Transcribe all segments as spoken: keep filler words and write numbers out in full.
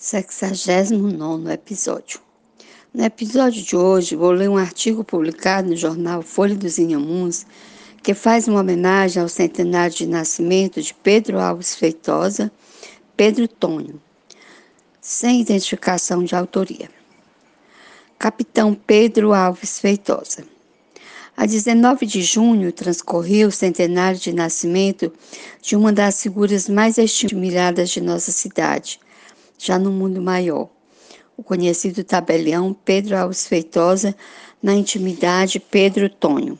sexagésimo nono episódio. No episódio de hoje, vou ler um artigo publicado no jornal Folha dos Inhamuns, que faz uma homenagem ao centenário de nascimento de Pedro Alves Feitosa, Pedro Tonho, sem identificação de autoria. Capitão Pedro Alves Feitosa. A dezenove de junho transcorreu o centenário de nascimento de uma das figuras mais admiradas de nossa cidade, já no mundo maior, o conhecido tabelião Pedro Alves Feitosa, na intimidade Pedro Tonho.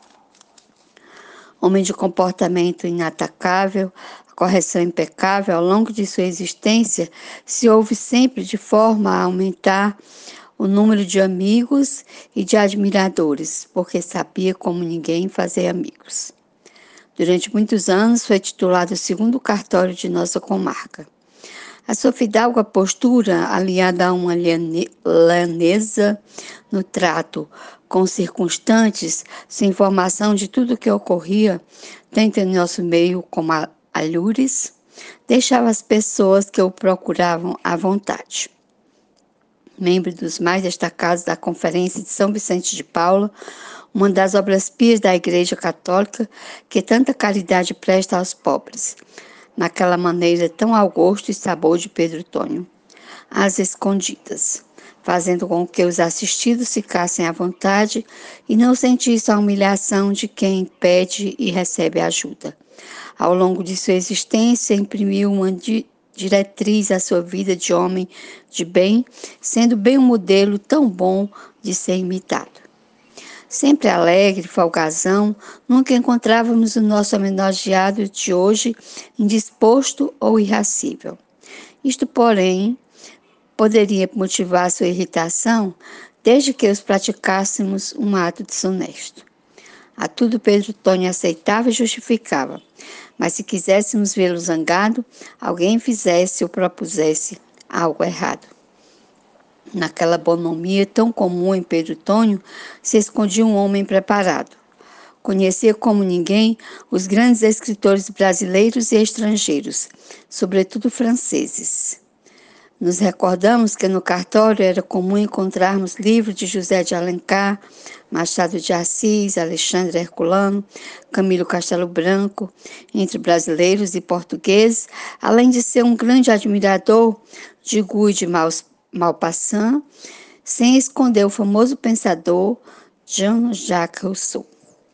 Homem de comportamento inatacável, correção impecável, ao longo de sua existência, se houve sempre de forma a aumentar o número de amigos e de admiradores, porque sabia como ninguém fazer amigos. Durante muitos anos foi titulado o segundo cartório de nossa comarca. A sua fidalga postura, aliada a uma lhaneza no trato com os circunstantes, sem informação de tudo o que ocorria, tanto em nosso meio como alhures, deixava as pessoas que o procuravam à vontade. Membro dos mais destacados da Conferência de São Vicente de Paula, uma das obras-pias da Igreja Católica que tanta caridade presta aos pobres, naquela maneira tão ao gosto e sabor de Pedro Tonho, às escondidas, fazendo com que os assistidos ficassem à vontade e não sentissem a humilhação de quem pede e recebe ajuda. Ao longo de sua existência, imprimiu uma di- diretriz à sua vida de homem de bem, sendo bem um modelo tão bom de ser imitado. Sempre alegre, folgazão, nunca encontrávamos o nosso homenageado de hoje indisposto ou irascível. Isto, porém, poderia motivar sua irritação desde que os praticássemos um ato desonesto. A tudo Pedro Tonho aceitava e justificava, mas se quiséssemos vê-lo zangado, alguém fizesse ou propusesse algo errado. Naquela bonomia tão comum em Pedro Tonho, se escondia um homem preparado. Conhecia como ninguém os grandes escritores brasileiros e estrangeiros, sobretudo franceses. Nos recordamos que no cartório era comum encontrarmos livros de José de Alencar, Machado de Assis, Alexandre Herculano, Camilo Castelo Branco, entre brasileiros e portugueses, além de ser um grande admirador de Guy de Maupassant, sem esconder o famoso pensador Jean-Jacques Rousseau.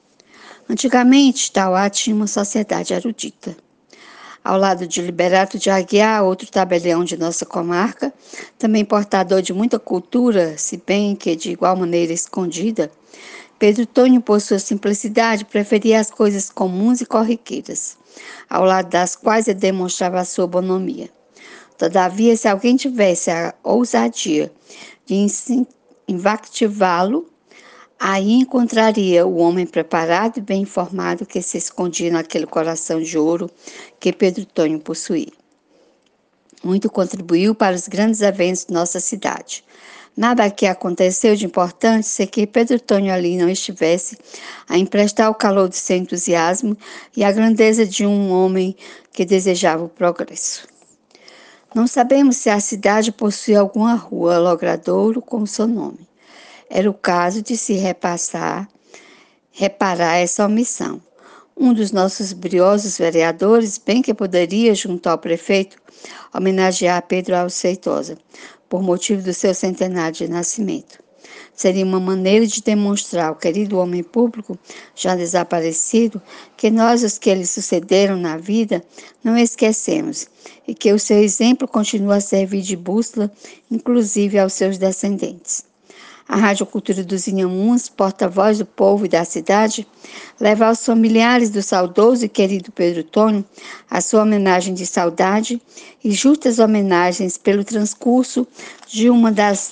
Antigamente, Tauá tinha uma sociedade erudita. Ao lado de Liberato de Aguiar, outro tabelião de nossa comarca, também portador de muita cultura, se bem que de igual maneira escondida, Pedro Tonho, por sua simplicidade, preferia as coisas comuns e corriqueiras, ao lado das quais ele demonstrava a sua bonomia. Todavia, se alguém tivesse a ousadia de invectivá-lo, aí encontraria o homem preparado e bem informado que se escondia naquele coração de ouro que Pedro Tonho possuía. Muito contribuiu para os grandes eventos de nossa cidade. Nada aqui aconteceu de importante se que Pedro Tonho ali não estivesse a emprestar o calor do seu entusiasmo e a grandeza de um homem que desejava o progresso. Não sabemos se a cidade possui alguma rua logradouro com o seu nome. Era o caso de se repassar, reparar essa omissão. Um dos nossos briosos vereadores, bem que poderia, junto ao prefeito, homenagear Pedro Alves Feitosa, por motivo do seu centenário de nascimento. Seria uma maneira de demonstrar ao querido homem público, já desaparecido, que nós, os que lhe sucederam na vida, não esquecemos, e que o seu exemplo continua a servir de bússola, inclusive aos seus descendentes. A Rádio Cultura dos Inhamuns, porta-voz do povo e da cidade, leva aos familiares do saudoso e querido Pedro Tonho a sua homenagem de saudade e justas homenagens pelo transcurso de uma das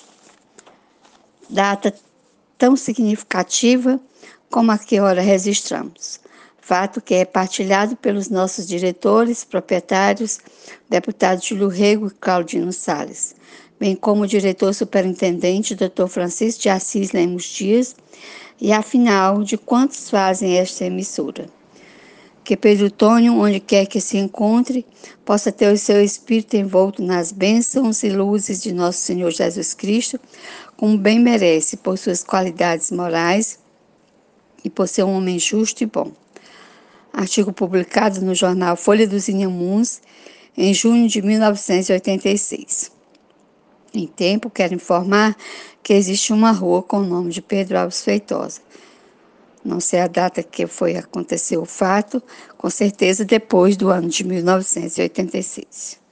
datas tão significativa como a que ora registramos. Fato que é partilhado pelos nossos diretores, proprietários, deputados Júlio Rego e Claudino Salles, bem como o diretor superintendente, doutor Francisco de Assis Lemos Dias, e afinal, de quantos fazem esta emissora. Que Pedro Tônio, onde quer que se encontre, possa ter o seu espírito envolto nas bênçãos e luzes de nosso Senhor Jesus Cristo, como bem merece, por suas qualidades morais e por ser um homem justo e bom. Artigo publicado no jornal Folha dos Inhamuns, em junho de mil novecentos e oitenta e seis. Em tempo, quero informar que existe uma rua com o nome de Pedro Alves Feitosa. Não sei a data que foi acontecer o fato, com certeza depois do ano de mil novecentos e oitenta e seis.